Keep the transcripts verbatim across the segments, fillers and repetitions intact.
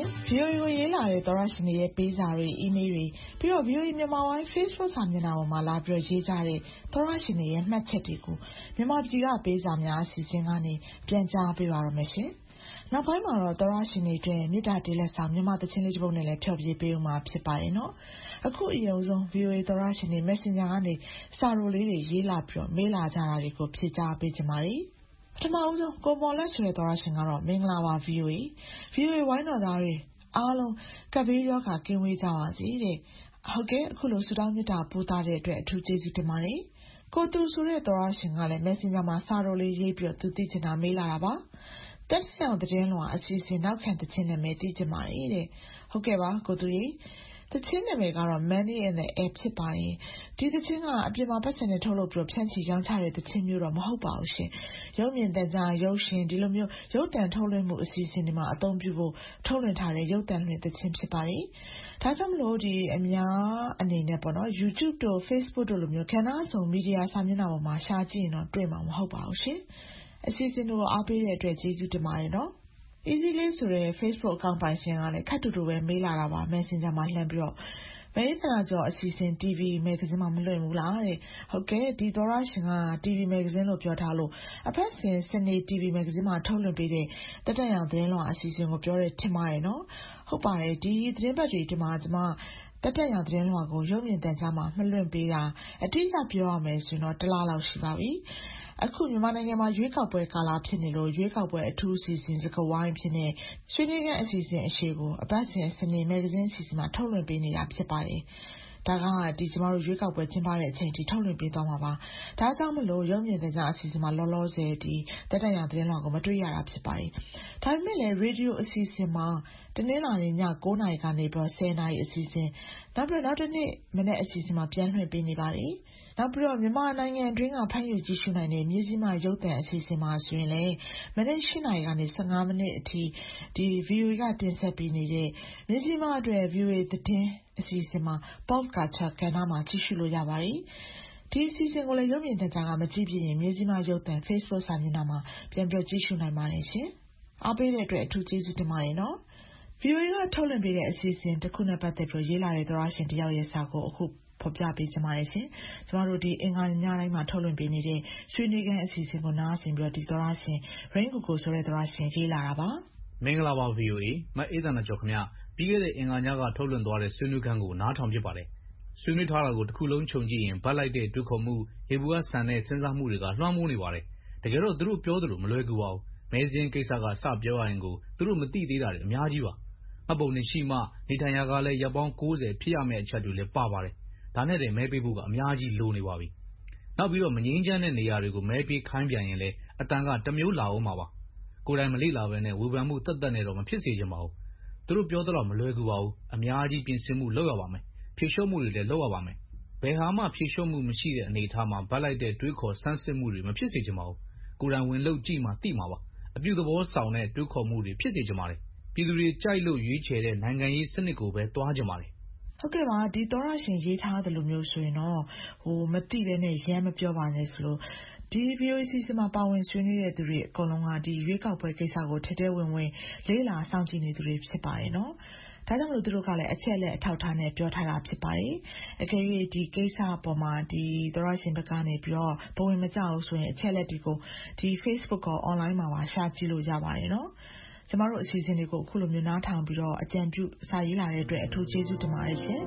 ဗီအိုအေကိုရေးလာတဲ့သောရရှင်တွေရဲ့ပေးစာတွေအီးမေးလ်တွေပြီးတော့ ဗီအိုအေမြန်မာပိုင်း Facebook စာမျက်နှာပေါ်မှာလာပြီးရေးကြတဲ့သောရရှင်တွေရဲ့မှတ်ချက်တွေကိုမြန်မာပြည်ကပေးစာများအစီအစဉ်ကနေပြန်ကြားပေးပါရမယ်ရှင်။နောက်ပိုင်းမှာတော့သောရရှင်တွေအတွက်မေတ္တာတေးလက်ဆောင်မြန်မာသချင်းလေးတစ်ပုဒ်နဲ့လည်းဖျော်ဖြေပေးဦးမှာဖြစ်ပါတယ်နော်။အခုအရင်ဆုံး ဗီအိုအေသောရရှင်တွေ Messenger ကနေစာရိုလေးတွေရေးလာပြီးတော့မေးလာကြတာတွေကိုဖြေကြားပေးကြပါမယ်။ပထမဦးဆုံးကိုမော်လက်ဆိုတဲ့သောရရှင်ကတော့မင်္ဂလာပါ ဗီအိုအေ ဗီအိုအေဝိုင်းတော်သားတွေအားလုံးကပ်ဘေးရောဂါကင်းဝေးကြပါစေတဲ့ဟုတ်ကဲ့အခုလိုဆုတောင်းမေတ္တာပို့သတဲ့အတွက်အထူးကျေးဇူးတင်ပါတယ်ကိုသူဆိုတဲ့သောရရှင်ကလည်း Messenger မှာစာရိုလေးရေးပြီးတော့သူသိချင်တာမေးလာတာပါတက်ဆောင်တဲ့လွှာအစီအစဉ်နောက်ခံတခြင်းနာမည်သိချင်ပါတယ်တဲ့ဟုတ်ကဲ့ပါကိုသူရေတခြင်းနာမည်ကတော့ Money in the Air ဖြစ်ပါတယ်ဒီတခြင်းကအပြင်မှာပတ်စံနဲ့ထုတ်လုပ်ပြီးဖြန့်ချီရောင်းချတဲ့တခြင်းမျိုးတော့မဟုတ်ပါဘူးရှင်ရုပ်မြင်သံကြားရုပ်ရှင်ဒီလိုမျိုးရုပ်တံထုတ်လွှင့်မှုအစီအစဉ်တွေမှာအသုံးပြုဖို့ထုတ်လွှင့်ထားတဲ့ရုပ်တံလွှင့်တခြင်းဖြစ်ပါတယ်ဒါကြောင့်မလို့ဒီအများအနေနဲ့ပေါ့နော် YouTube တို့ Facebook တို့လိုမျိုးကဏ္ဍစုံမီဒီယာစာမျက်နှာပေါ်မှာရှာကြည့်ရင်တော့တွေ့မှာမဟုတ်ပါဘူးရှင်အစီအစဉ်ကိုအားပေးတဲ့အတွက်ကျေးဇူးတင်ပါတယ်နော်Easy လေးဆိုတဲ့ Facebook account ပိုင်ရှင်ကလည်းခက်တူတူပဲမေးလာတာပါ Messenger မှာလှမ်းပြီးတော့မဲဆန္ဒကျော်အစီအစဉ် တီဗီ magazine မှာမလွှင့်ဘူးလားတဲ့ဟုတ်ကဲ့ဒီသောရရှင်က တီဗီ magazine လို့ပြောထားလို့အဖက်စဉ်စနေ တီဗီ magazine မှာထုတ်လွှင့်ပေးတဲ့တတက်ရောင်သတင်းလွှာအစီအစဉ်ကိုပြောတဲ့ထင်ပါတယ်နော်ဟုတ်ပါတယ်ဒီသတင်းပတ်တွေဒီမှာကျွန်မတတက်ရောင်သတင်းလွှာကိုရုပ်မြင်သံကြားမှာမလွှင့်ပေးတာအတိအကျပြောရမယ်ဆိုတော့တစ်လလောက်ရှိပါပြီအခုမြန်မာနိုင်ငံမှာရွေးကောက်ပွဲကာလဖြစ်နေလို့ရွေးကောက်ပွဲအထူးအစီအစဉ်စကဝိုင်းဖြစ်နေဆွေးနွေးခန်းအစီအစဉ်အရှိကိုအပတ်စဉ်စနေမဂ္ဂဇင်းအစီအစဉ်မှာထုတ်လွှင့်ပေးနေတာဖြစ်ပါတယ်ဒါကဒီကျမတို့ရွေးကောက်ပွဲကျင်းပတဲ့အချိန်ထိထုတ်လွှင့်ပေးသွားမှာပါဒါကြောင့်မလို့ရုံမြင့်တဲ့ကြားအစီအစဉ်မှာလောလောဆယ်ဒီတက်တက်ရသတင်းလွှာကိုမတွေ့ရတာဖြစ်ပါတယ်ဒါပေမဲ့လည်းရေဒီယိုအစီအစဉ်မှာတနင်္လာနေ့ည၉နာရီကနေပြီးဆယ်နာရီအစီအစဉ်နောက်ပြီးနောက်တစ်နေ့မနေ့အစီအစဉ်မှာပြန်လွှင့်ပေးနေပါတယ်နောက်ပြီးတော့မြန်မာနိုင်ငံအတွင်းကဖမ်းယူကြည့်ရှုနိုင်တဲ့မြေကြီးမှရုပ်သံအစီအစဉ်မှာဆိုရင်လည်းမနေ့၈နာရီကနေ၁၅မိနစ်အထိဒီ ဗီအိုအေ ကတင်ဆက်ပေးနေတဲ့မြေကြီးမှအတွက် ဗီအိုအေ သတင်းအစီအစဉ်မှာ Pop Culture ကဏ္ဍမှာကြည့်ရှုလို့ရပါတယ်ဒီအစီအစဉ်ကိုလည်းရုပ်မြင်သံကြားကမကြည့်ပြရင်မြေကြီးမှရုပ်သံ Facebook စာမျက်နှာမှာပြန်ပြကြည့်ရှုနိုင်ပါတယ်ရှင်အားပေးတဲ့အတွက်အထူးကျေးဇူးတင်ပါတယ်နော်ဗီအိုအေကထုတ်လွှင့်ပေးတဲ့အစီအစဉ်တစ်ခုနဲ့ပတ်သက်ပြီးရေးလာတဲ့သောရရှင်တယောက်ရဲ့စာကိုအခုဖော်ပြပေးကြပါရစေ။ကျမတို့ဒီအင်္ဂါညတိုင်းမှာထုတ်လွှင့်ပေးနေတဲ့ဆွေးနွေးခန်းအစီအစဉ်ကိုနားဆင်ပြီးတော့ဒီသောရရှင် Rain Coco ဆိုတဲ့သောရရှင်ရေးလာတာပါ။မင်္ဂလာပါ ဗီအိုအေမအေးသန္တာကျော်ခင်ဗျ။ပြီးခဲ့တဲ့အင်္ဂါညကထုတ်လွှင့်သွားတဲ့ဆွေးနွေးခန်းကိုနားထောင်ဖြစ်ပါတယ်။ဆွေးနွေးထားတာကိုတစ်ခုလုံးခြုံကြည့်ရင်ဗတ်လိုက်တဲ့တွေးခေါ်မှုရေဘူးကဆန်တဲ့စဉ်းစားမှုတွေကလွှမ်းမိုးနေပါတယ်။တကယ်တော့သူတို့ပြောသလိုမလွယ်ကူပါဘူး။မဲစင်းကိစ္စကစပြောရရင်ကိုသူတို့မသိသေးတာတွေအများကြီးပါ။မှတ်ပုံတင်ရှိမှနေထိုင်ရာကလည်းရပ်ပေါင်း၉၀ဖြစ်ရမယ့်အချက်တွေလည်းပါပါတယ်။ဒါနဲ့တည်းမဲပေးဖို့ကအများကြီးလိုနေပါပြီ။နောက်ပြီးတော့မငြင်းချမ်းတဲ့နေရာတွေကိုမဲပေးခိုင်းပြန်ရင်လည်းအတန်ကတမျိုးလာအောင်ပါပါ။ကိုယ်တိုင်မလိလာပဲနဲ့ဝေဖန်မှုတက်တက်နဲ့တော့မဖြစ်စေချင်ပါဘူး။သူတို့ပြောသလောက်မလွယ်ကူပါဘူး။အများကြီးပြင်ဆင်မှုလုပ်ရပါမယ်။ဖြေလျှော့မှုတွေလည်းလုပ်ရပါမယ်။ဘယ်ဟာမှဖြေလျှော့မှုမရှိတဲ့အနေအထားမှာဗတ်လိုက်တဲ့တွေးခေါ်ဆန်းစစ်မှုတွေမဖြစ်စေချင်ပါဘူး။ကိုယ်တိုင်ဝင်လုပ်ကြည့်မှသိမှာပါ။အပြုသဘောဆောင်တဲ့တွေးခေါ်မှုတွေဖြစ်စေချင်ပါတယ်။ပြည်သူတွေကြိုက်လို့ရွေးချယ်တဲ့နိုင်ငံရေးစနစ်ကိုပဲသွားချင်ပါတယ်ဟုတ်ကဲ့ပါဒီသောရရှင်ရေးထားသလိုမျိုးဆိုရင်တော့ဟိုမသိပဲနဲ့ရမ်းမပြောပါနဲ့ဆိုလို့ဒီ ဗီအိုအေ စီစဉ်မှာပါဝင်ဆွေးနွေးတဲ့သူတွေအကုန်လုံးကဒီရွေးကောက်ပွဲကိစ္စကိုထဲထဲဝင်ဝင်လေးလာစောင့်ကြည့်နေသူတွေဖြစ်ပါတယ်နော်ဒါကြောင့်မလို့သူတို့ကလည်းအချက်လက်အထောက်ထားနဲ့ပြောထားတာဖြစ်ပါတယ်အကယ်၍ဒီကိစ္စအပေါ်မှာဒီသောရရှင်ဘက်ကနေပြီးတော့ဘဝင်မကြောက်ဆိုရင်အချက်လက်တွေကိုဒီ Facebook ကော online မှာပါရှာကြည့်လို့ရပါတယ်နော်ကျမတို့အစီအစဉ်တွေကိုအခုလိုမျိုးနားထောင်ပြီးတော့အကြံပြုစာရေးလာတဲ့အတွက်အထူးကျေးဇူးတင်ပါတယ်ရှင်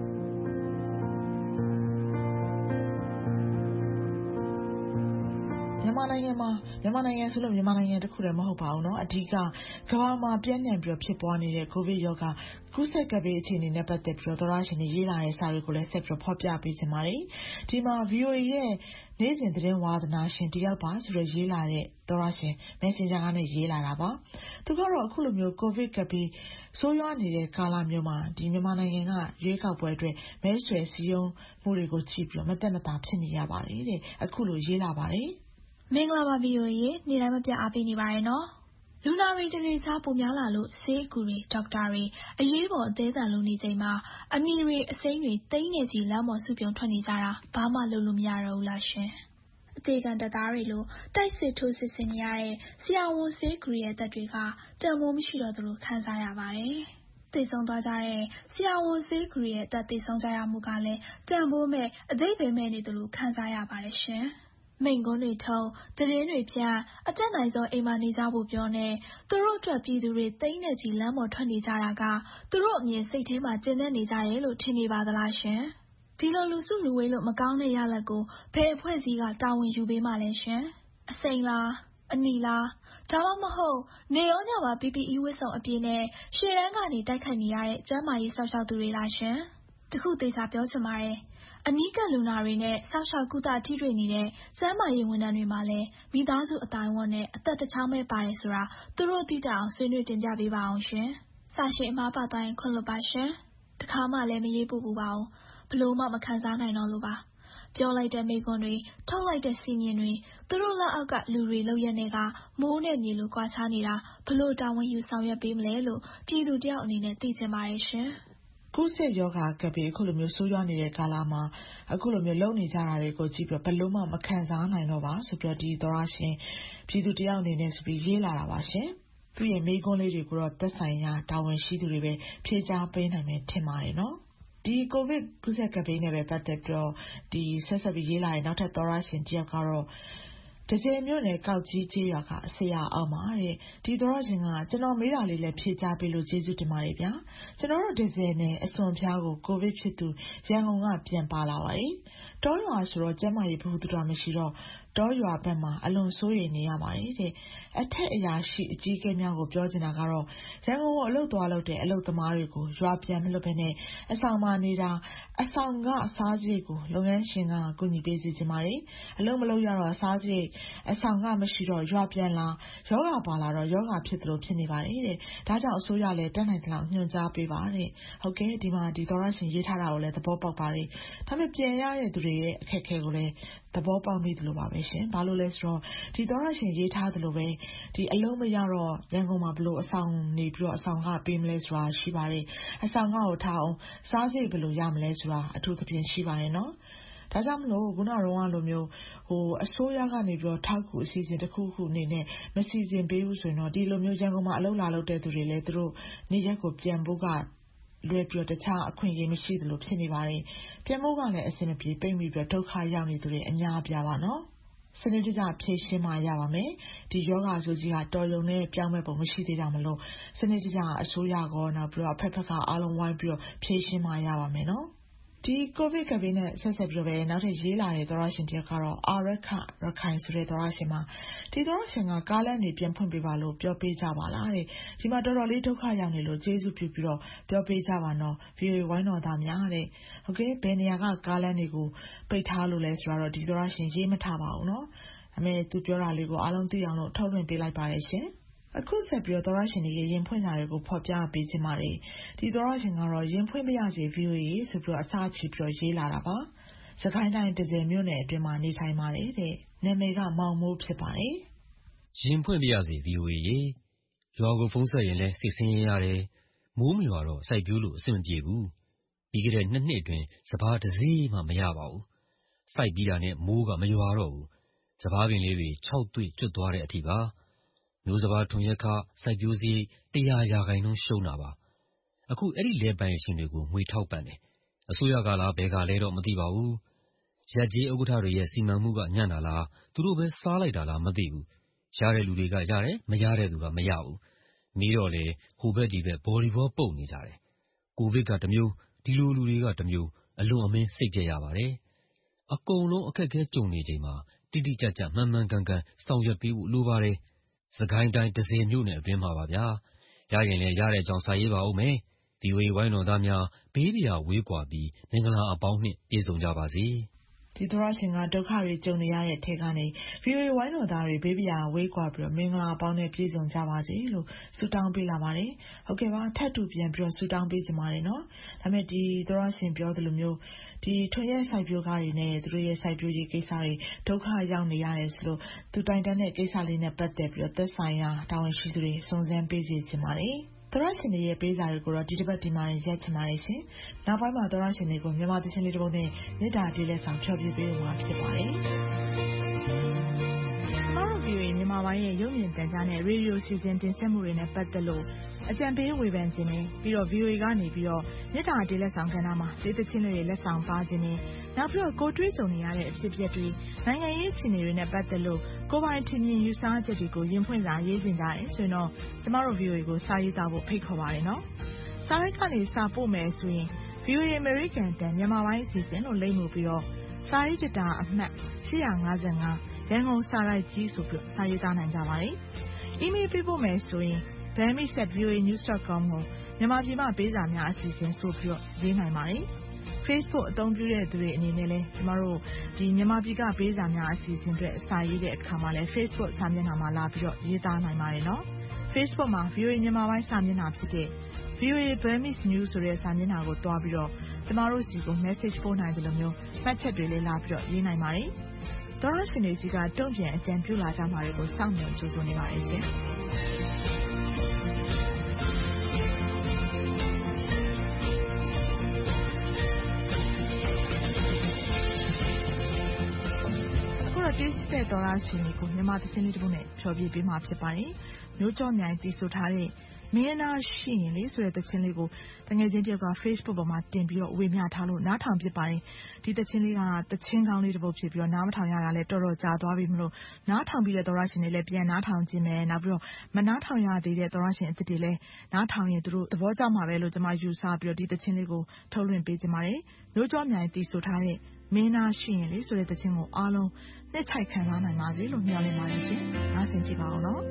မြန်မာနိုင်ငံမှာမြန်မာနိုင်ငံဆိုလို့မြန်မာနိုင်ငံတခုတည်းမဟုတ်ပါဘူးเนาะအဓိကကမ္ဘာမှာပြန့်နှံ့ပြီးဖြစ်ပွားနေတဲ့ကိုဗစ်ရောဂါကူးစက်ကပ်ဘေးအခြေအနေနဲ့ပတ်သက်ပြီးတော့သောရရှင်တွေရေးလာတဲ့စာတွေကိုလည်းဆက်ပြီးဖော်ပြပေးချင်ပါတယ်ဒီမှာ ဗီအိုအေ ရဲ့နေ့စဉ်သတင်းဝါသနာရှင်တယောက်ပါဆိုတော့ရေးလာတဲ့သောရရှင် Messenger ကနေရေးလာတာပါသူကတော့အခုလိုမျိုးကိုဗစ်ကပ်ဘေးဆိုးရွားနေတဲ့ကာလမျိုးမှာဒီမြန်မာနိုင်ငံကရွေးကောက်ပွဲအတွက်မဲဆွယ်စည်းရုံးမှုတွေကိုကြည့်ပြီးတော့မသက်မသာဖြစ်နေရပါတယ်တဲ့အခုလိုရေးလာပါတယ်မင်္ဂလာပါ ဗီအိုအေ နေ့တိုင်းမပြတ်အားပေးနေပါတယ်နော်လူနာတွေတနေ့စားပုံများလာလို့ဆေးအကူတွေဒေါက်တာတွေအရေးပေါ်အသေးအံလုံးနေချိန်မှာအနီတွေအစိမ်းတွေတိတ်နေကြီးလမ်းပေါ်စုပြုံထွက်နေကြတာဘာမှလုပ်လို့မရတော့ဘူးလားရှင်အသေးကံတက်သားတွေလိုတိုက်စစ်ထိုးစစ်ဆင်နေရတဲ့ဆရာဝန်ဆေးကူရဲ့အသက်တွေကတန်ဖိုးမရှိတော့သလိုခံစားရပါတယ်သေဆုံးသွားကြတဲ့ဆရာဝန်ဆေးကူတွေရဲ့အသက်သေဆုံးကြရမှုကလည်းတန်ဖိုးမဲ့အတိတ်ပဲမဲ့နေသလိုခံစားရပါတယ်ရှင်။မိန့်ခွန်းတွေထုတ်သတင်းတွေဖြန့်အတက်နိုင်ဆုံးအိမ်မှာနေကြဖို့ပြောနေသူတို့အတွက်ပြည်သူတွေသိန်းနဲ့ချီလမ်းပေါ်ထွက်နေကြတာကသူတို့အမြင်စိတ်ထဲမှာကျဉ်းနေကြတယ်လို့ထင်နေပါသလားရှင်။ဒီလိုလူစုလူဝေးလို့မကောင်းတဲ့ရလဒ်ကိုဘယ်အဖွဲ့အစည်းကတာဝန်ယူပေးမှလဲရှင်။အစိမ်းလားအနီလားဒါမှမဟုတ်နေရောညမှာ ပီ ပီ အီ ဝတ်စုံအပြည့်နဲ့ရှေ့တန်းကနေတိုက်ခိုက်နေရတဲ့ကျန်းမာရေးစောင့်ရှောက်သူတွေလားရှင်။တခုသေချာပြောချင်ပါတယ်။အနီးကပ်လူနာတွေနဲ့စောင့်ရှောက်ကုသထိတွေ့နေတဲ့ကျန်းမာရေးဝန်ထမ်းတွေမှာလည်းမိသားစုအတိုင်းအဝန်နဲ့အသက်တစ်ချောင်းပဲပါတယ်ဆိုတာသူတို့သိတတ်အောင်ဆွေးနွေးတင်ပြပေးပါအောင်ရှင်။စာရှင်အမားပါသွားရင်ခွင့်လွှတ်ပါရှင်။တခါမှလည်းမရေးပူပူပါဘူး။ဘလို့မှမခံစားနိုင်တော့လို့ပါ။ပြောလိုက်တဲ့မိကွန်းတွေထုတ်လိုက်တဲ့စီမင်းတွေသူတို့လက်အောက်ကလူတွေလောက်ရတဲ့ကမိုးနဲ့မြေလိုကွာခြားနေတာဘလို့တာဝန်ယူဆောင်ရွက်ပေးမလဲလို့ပြည်သူတယောက်အနေနဲ့သိချင်ပါတယ်ရှင်။ကူးစက်ရောဂါကပ်ပြီးအခုလိုမျိုးဆိုးရွားနေတဲ့ကာလမှာအခုလိုမျိုးလုံနေကြတာတွေကိုကြည့်ပြီးဘလို့မှမခံစားနိုင်တော့ပါဆိုပြီးဒီသောရရှင်ပြည်သူတယောက်အနေနဲ့ဆိုပြီးရေးလာတာပါရှင်။သူ့ရဲ့မိကွန်းလေးတွေကိုတော့သက်ဆိုင်ရာတာဝန်ရှိသူတွေပဲဖြေကြားပေးနိုင်မယ်ထင်ပါတယ်နော်။ဒီကိုဗစ်ကူးစက်ကပ်ပြီးနဲ့ပဲပတ်သက်ပြီးတော့ဒီဆက်ဆက်ပြီးရေးလာတဲ့နောက်ထပ်သောရရှင်တယောက်ကတော့တကယ်မျိုးနဲ့ကောက်ကြီးကျေးရွာကအဆရာအောင်ပါတဲ့ဒီသောရရှင်ကကျွန်တော်မေးတာလေးလည်းဖြေကြားပေးလို့ကျေးဇူးတင်ပါတယ်ဗျာကျွန်တော်တို့ဒီဇယ်နဲ့အစွန်ဖျားကိုကိုဗစ်ဖြစ်သူရန်ကုန်ကပြန်ပါလာပါတယ်တောရွာဆိုတော့ကျမကြီးဘူးတူတာမရှိတော့တောရွာဘက်မှာအလွန်ဆိုးရိမ်နေရပါတယ်တဲ့အထက်အရာရှိအကြီးအကဲများကိုပြောချင်တာကတော့ရန်ကုန်ကိုအလုပ်သွားလုပ်တဲ့အလုပ်သမားတွေကိုရွာပြန်မလွတ်ဘဲနဲ့အဆောင်မှာနေတာအဆောင်ကအစားစရိတ်ကိုလုပ်ငန်းရှင်ကကူညီပေးစီချင်ပါတယ်အလုပ်မလုပ်ရတော့အစားစရိတ်အဆောင်ကမရှိတော့ရွာပြန်လာယောဂပါလာတော့ယောဂဖြစ်သလိုဖြစ်နေပါတယ်တဲ့ဒါကြောင့်အစိုးရလည်းတက်နိုင်တဲ့လောက်ညွှန်ကြားပေးပါတဲ့ဟုတ်ကဲ့ဒီမှာဒီသောရရှင်ရေးထားတာကိုလည်းသဘောပေါက်ပါတယ်ဒါပေမဲ့ပြန်ရတဲ့သူတွေရဲ့အခက်အခဲကိုလည်းသဘောပေါက်မိသလိုပါပဲရှင်ဘာလို့လဲဆိုတော့ဒီသောရရှင်ရေးထားသလိုပဲဒီအလုံးမရတော့ရန်ကုန်မှာဘလို့အဆောင်နေပြီးတော့အဆောင်ကပေးမလဲဆိုတာရှိပါတယ်အဆောင်ကကိုထားအောင်စားစိတ်ဘလို့ရမလဲဆိုတာအထူးသဖြင့်ရှိပါတယ်နော်ဒါကြောင့်မလို့ခုနကတော့လိုမျိုးဟိုအစိုးရကနေပြီးတော့ထောက်ကူအစီအစဉ်တစ်ခုခုအနေနဲ့မစီစဉ်ပေးဘူးဆိုရင်တော့ဒီလိုမျိုးရန်ကုန်မှာအလုပ်လာလုပ်တဲ့သူတွေလည်းသူတို့နေရက်ကိုပြန်ဖို့ကလွယ်ပြီးတခြားအခွင့်အရေးမရှိသလိုဖြစ်နေပါတယ်ပြန်ဖို့ကလည်းအဆင်မပြေပိတ်ပြီးတော့ဒုက္ခရောက်နေသူတွေအများပြားပါနော်စနစ်တကျဖြည့်ရှင်းမှရပါမယ်ဒီယောဂဆိုကြီးကတော်ရုံနဲ့ပြောင်းမဲ့ပုံမရှိသေးတာမလို့စနစ်တကျအစိုးရကောနောက်ပြီးတော့ဖက်ဖက်ကအားလုံးဝိုင်းပြီးတော့ဖြည့်ရှင်းမှရပါမယ်နော်ဒီကိုဗစ်ကပ်ဘေးနဲ့ဆက်ဆက်ပြီးတော့ပဲနောက်ထပ်ရေးလာတဲ့သောရရှင်တယောက်ကတော့အာရခရခိုင်ဆိုတဲ့သောရရှင်မှာဒီသောရရှင်ကကားလမ်းတွေပြန်ဖွင့်ပေးပါလို့ပြောပေးကြပါလားတဲ့ဒီမှာတော်တော်လေးဒုက္ခရောက်နေလို့ကျေးဇူးပြုပြီးတော့ပြောပေးကြပါနော် ဗီအိုအေ ဝိုင်းတော်သားများတဲ့ဟုတ်ကဲ့ဘယ်နေရာကကားလမ်းတွေကိုပိတ်ထားလို့လဲဆိုတော့ဒီသောရရှင်ရေးမထားပါဘူးနော်ဒါပေမဲ့သူပြောတာလေးကိုအားလုံးသိအောင်လို့ထုတ်လွှင့်ပေးလိုက်ပါတယ်ရှင်အခုဆက်ပြီးတော့သောရရှင်တွေရင်ဖွင့်ကြတွေကိုဖော်ပြပေးခြင်းပါတယ်ဒီသောရရှင်ကတော့ရင်ဖွင့်ပြရစီ ဗီအိုအေ ဆိုပြီးတော့အစားချီပြီးတော့ရေးလာတာပါစကိုင်းတိုင်းတဇယ်မြို့နယ်အတွင်းမှာနေထိုင်ပါတယ်တဲ့နာမည်ကမောင်မိုးဖြစ်ပါတယ်ရင်ဖွင့်ပြရစီ ဗီအိုအေ ရေရွာကိုဖုန်းဆက်ရင်လည်းစိတ်ဆင်းရဲရတယ်မိုးမရွာတော့စိုက်ပျိုးလို့အဆင်မပြေဘူးပြီးခဲ့တဲ့နှစ်နှစ်အတွင်းစပါးတစ်စီးမှမရပါဘူးစိုက်ပြီးတာနဲ့မိုးကမရွာတော့ဘူးစပါးပင်လေးတွေခြောက်သွေ့ကျွတ်သွားတဲ့အထိပါမျိုးစပါးထွန်ရက်ခစိုက်ပျိုးစရိတ်တရားရာခိုင်နှုန်းရှုံးတာပါအခုအဲ့ဒီလယ်ပိုင်ရှင်တွေကိုငွေထောက်ပံ့တယ်အစိုးရကလားဘယ်ကလဲတော့မသိပါဘူးရက်ကြီးဥက္ကဋ္ဌတွေရဲ့စီမံမှုကညံ့တာလားသူတို့ပဲစားလိုက်တာလားမသိဘူးရတဲ့လူတွေကရတယ်မရတဲ့သူကမရဘူးမီးတော့လေဟိုဘက်ဒီဘက်ဘော်ဒီဘောပုတ်နေကြတယ်ကိုဗစ်ကတမျိုးဒီလိုလူတွေကတမျိုးအလွန်အမင်းစိတ်ပြည့်ရပါတယ်အကုန်လုံးအခက်အခဲကြုံနေချိန်မှာတိတိကျကျမှန်မှန်ကန်ကန်ဆောင်ရွက်ပေးဖို့လိုပါတယ်စကိုင်းတိုင်းတဇယ်မြို့နယ်အတွင်းမှာပါဗျာရရင်လည်းရတဲ့အကြောင်းစာရေးပါဦးမယ်ဗီအိုအေဝိုင်းတော်သားများဘေးပြာဝေးကွာပြီးမင်္ဂလာအပေါင်းနှင့်ပြည့်စုံကြပါစေဒီသောရရှင်ကဒုက္ခတွေကြုံနေရတဲ့ထဲကနေ ဗီအိုအေ ဝိုင်းတော်သားတွေဘေးပြာဝေးကွာပြီးတော့မင်္ဂလာအပေါင်းနဲ့ပြည့်စုံကြပါစေလို့ဆုတောင်းပေးလာပါတယ်ဟုတ်ကဲ့ပါထပ်တူပြန်ပြီးတော့ဆုတောင်းပေးကြပါတယ်နော်ဒါပေမဲ့ဒီသောရရှင်ပြောသလိုမျိုးဒီထွန်ရက်စိုက်ပျိုးကားတွေနဲ့သူတို့ရဲ့စိုက်ပျိုးရေးကိစ္စတွေဒုက္ခရောက်နေရတယ်ဆိုလို့သူတိုင်တန်းတဲ့ကိစ္စလေးနဲ့ပတ်သက်ပြီးတော့သက်ဆိုင်ရာတာဝန်ရှိသူတွေစုံစမ်းပေးစီချင်ပါတယ်သောရရှင်တွေရဲ့ပေးစာတွေကိုတော့ဒီတစ်ပတ်ဒီမှာရက်ချင်ပါတယ်ရှင်။နောက်ပိုင်းမှာသောရရှင်တွေကိုမြန်မာသချင်းလေးတစ်ပုဒ်နဲ့မေတ္တာပြေးလက်ဆောင်ဖျော်ဖြေပေးမှာဖြစ်ပါတယ်။ကျမတို့ဗီအိုအေမြန်မာပိုင်းရဲ့ရုပ်မြင်သံကြားနဲ့ရေဒီယိုစီစဉ်တင်ဆက်မှုတွေနဲ့ပတ်သက်လို့အကြံပေးဝေဖန်ခြင်းနဲ့ပြီးတော့ ဗီအိုအေ ကနေပြီးတော့မြစ်တာတေးလက်ဆောင်ကဏ္ဍမှာဒေသချင်းတွေလက်ဆောင်ပါခြင်းနဲ့နောက်ပြီးတော့ကိုတွေးကြုံနေရတဲ့အဖြစ်အပျက်တွေနိုင်ငံရေးအခြေအနေတွေနဲ့ပတ်သက်လို့ကိုပိုင်ထင်မြင်ယူဆချက်တွေကိုရင်ဖွင့်စာရေးတင်ကြတယ်ဆိုရင်တော့ကျမတို့ ဗီအိုအေ ကိုစာရေးသားဖို့ဖိတ်ခေါ်ပါတယ်နော်။စာရိုက်ကနေစာပို့မယ်ဆိုရင် ဗီအိုအေ American တန်မြန်မာပိုင်းအစီအစဉ်လို့လိမ့်မှုပြီးတော့စာရေးကြတာအမှတ်ရှစ်၅၅ရန်ကုန်စာရိုက်ကြီးဆိုပြီးစာရေးသားနိုင်ကြပါတယ်။ email ပေးပို့မယ်ဆိုရင် burmese at v o a news dot com ကိုမြန်မာပြည်မှာပေးစာများအစီအစဉ်ဆိုပြီးတော့ရေးနိုင်ပါတယ်။ Facebook အသုံးပြုတဲ့သူတွေအနေနဲ့လည်းကျမတို့ဒီမြန်မာပြည်ကပေးစာများအစီအစဉ်တွေအစာရေးတဲ့အခါမှာလည်း Facebook စာမျက်နှာမှာလာပြီးတော့ရေးသားနိုင်ပါတယ်နော်။ Facebook မှာ ဗီအိုအေ မြန်မာပိုင်းစာမျက်နှာဖြစ်တဲ့ ဗီအိုအေ Burmese News ဆိုတဲ့စာမျက်နှာကိုတွားပြီးတော့ကျမတို့စီကို message ပို့နိုင်တယ်လို့မျိုးမှတ်ချက်တွေလည်းလာပြီးတော့ရေးနိုင်ပါတယ်။သောရရှင်တွေစီကတုံ့ပြန်အကြံပြုလာကြမှာတွေကိုစောင့်မျှော်ကြိုဆိုနေပါတယ်ရှင်။ကျေးဇူးတဲ့သောရရှင်တွေကိုမြန်မာသချင်းလေးတစ်ပုဒ်နဲ့ဖြောပြပေးမှာဖြစ်ပါတယ်။မျိုးကြောမြိုင်တီးဆိုထားတဲ့မင်းနာရှိရင်လေးဆိုတဲ့သချင်းလေးကိုတငယ်ချင်းတယောက်က Facebook ပေါ်မှာတင်ပြီးတော့ဝေမျှထားလို့နားထောင်ဖြစ်ပါတယ်။ဒီသချင်းလေးကသချင်းကောင်းလေးတစ်ပုဒ်ဖြစ်ပြီးတော့နားမထောင်ရတာလည်းတော်တော်ကြာသွားပြီမလို့နားထောင်ပြီးတဲ့သောရရှင်တွေလည်းပြန်နားထောင်ခြင်းပဲနောက်ပြီးတော့မနားထောင်ရသေးတဲ့သောရရှင်အစ်စ်တွေလည်းနားထောင်ရင်သူတို့သဘောကျမှာပဲလို့ကျွန်မယူဆပြီးတော့ဒီသချင်းလေးကိုထုတ်လွှင့်ပေးခြင်းပါတယ်။မျိုးကြောမြိုင်တီးဆိုထားတဲ့မင်းနာရှိရင်လေးဆိုတဲ့သချင်းကိုအားလုံးနှစ်ထိုက်ခံစားနိုင်ပါစေလို့မျှော်လင့်ပါတယ်ရှင်။နားဆင်ကြည့်ပါဦးနော်။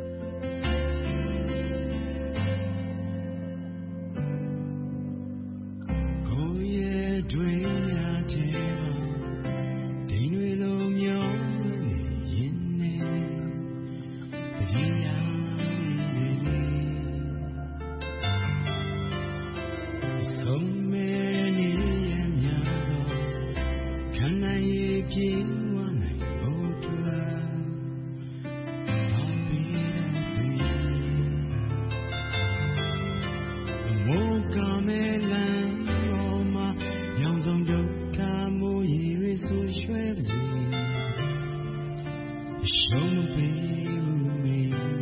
ကိုရဲ့တွေးရတဲ့ဒီတွေလုံးမြောင်းနေရင်နဲ့ဒီရဆုံးမဲနေရမြတ်တော့ခံနိုင်ရဲ့ပြေဝနိုင်ဖို့တွေ့ဘာပြီးမိုးကမဲလန်းတော်မှာရောင်စုံဒုက္ခမိုးရီတွေဆူရွှဲပါစေရှုံးပေးဦးမေ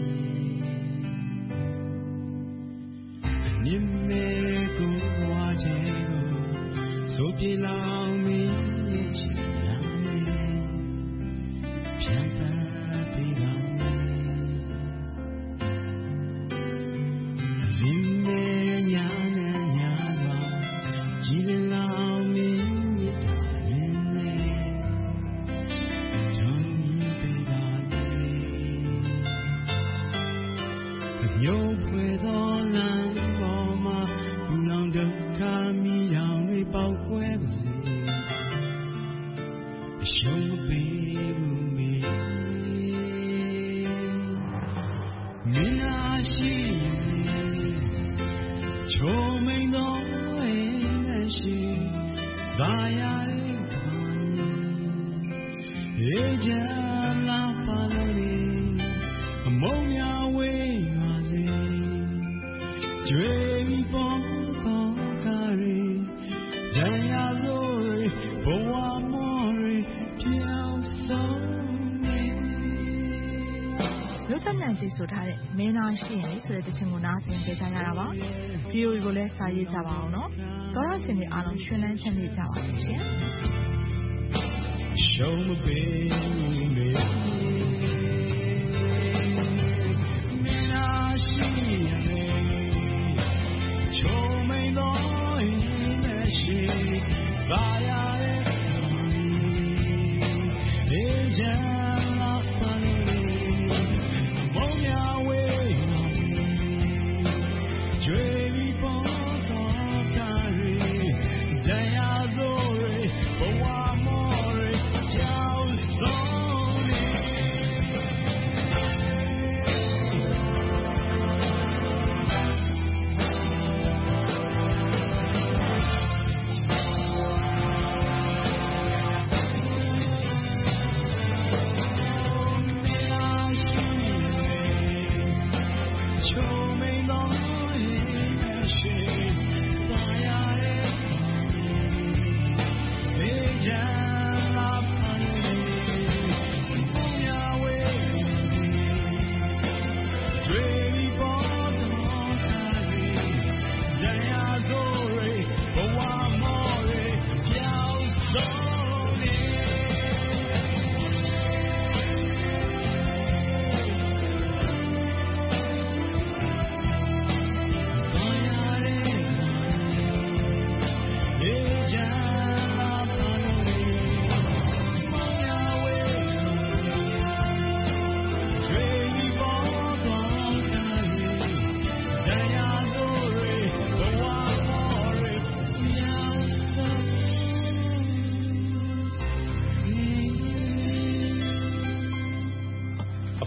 နိမေကိုဝါချေကိုဆိုပြေလောင်မီရဲ့ချီလာမေဖြတ်ပတ်ပြီးပါမေနိမေညာနဲ့ညာသာကြည်လောင်မီရဲ့တာရင်းနဲ့ဂျုံပေးပါလေညို့ဖွယ်သောလမ်းပေါ်မှာဘူလောင်ဒုက္ခမီရောင်တွေပေါက်ကွဲပါစေရှုံးပေးဦးမေမင်းနာရှိချုံမိန်တော်အိမ်ရှိဘာရတဲ့ခေါင်းအေးကြလာပါလေအမုံများဝေးပါစေကျွေးပေါ်ပေါ်ကားရီရန်ရလို့ဘဝမော်ရီပြောင်းဆုံးနေရုပ်ချမြိုင်တီးဆိုထားတဲ့မင်းနာရှိရင်လေးဆိုတဲ့တခြင်းကိုနားဆင်ကြကြရတာပါဗီအိုအေကိုလည်းစာရေးကြပါအောင်နော်သောရရှင်တွေအားလုံးရှင်လန်းချမ်းမြေ့ကြပါလိမ့်ရှင်ရှုံးမပေးမေမင်းနာရှိရင်